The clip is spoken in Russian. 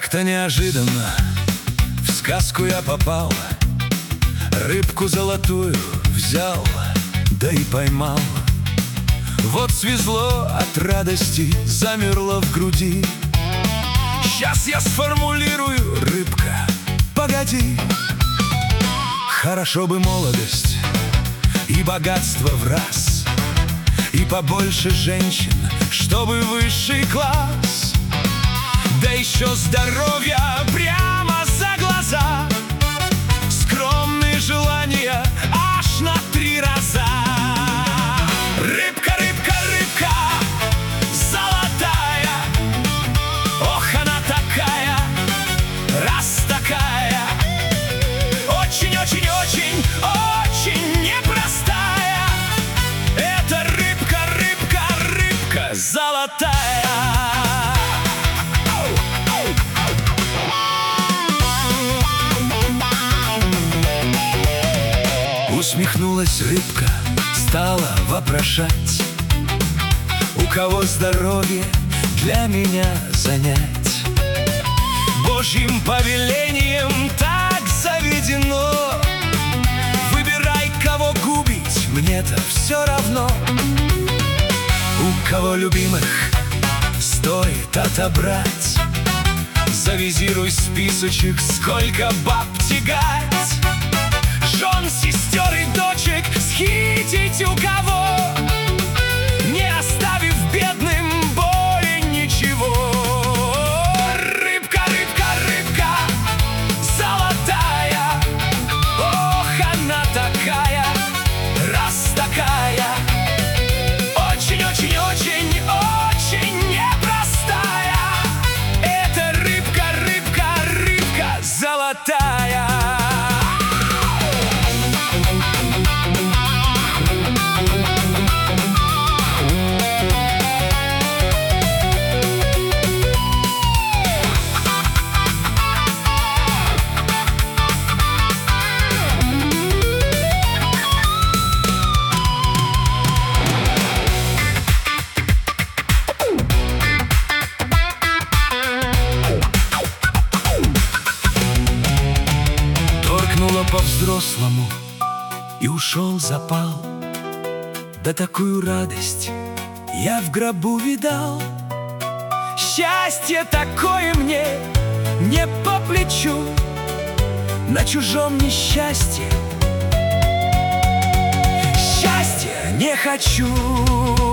Как-то неожиданно в сказку я попал, рыбку золотую взял, да и поймал. Вот свезло от радости, замерло в груди. Сейчас я сформулирую, рыбка, погоди. Хорошо бы молодость и богатство враз, и побольше женщин, чтобы высший класс. Да еще здоровья прямо за глаза, скромные желания аж на 3 раза. Рыбка, рыбка, рыбка золотая, ох, она такая, раз такая, очень, очень, очень, очень непростая. Это рыбка, рыбка, рыбка золотая. Усмехнулась рыбка, стала вопрошать: у кого здоровье для меня занять? Божьим повелением так заведено. Выбирай, кого губить, мне-то все равно. У кого любимых стоит отобрать, завизируй списочек, сколько баб тягать. Жен, сестер и дочек схитить у кого, не оставив бедным боли ничего. Рыбка, рыбка, рыбка золотая, ох, она такая, раз такая, очень, очень, очень, очень непростая. Это рыбка, рыбка, рыбка золотая. По-взрослому и ушел запал, да такую радость я в гробу видал. Счастье такое мне не по плечу, на чужом несчастье счастья не хочу.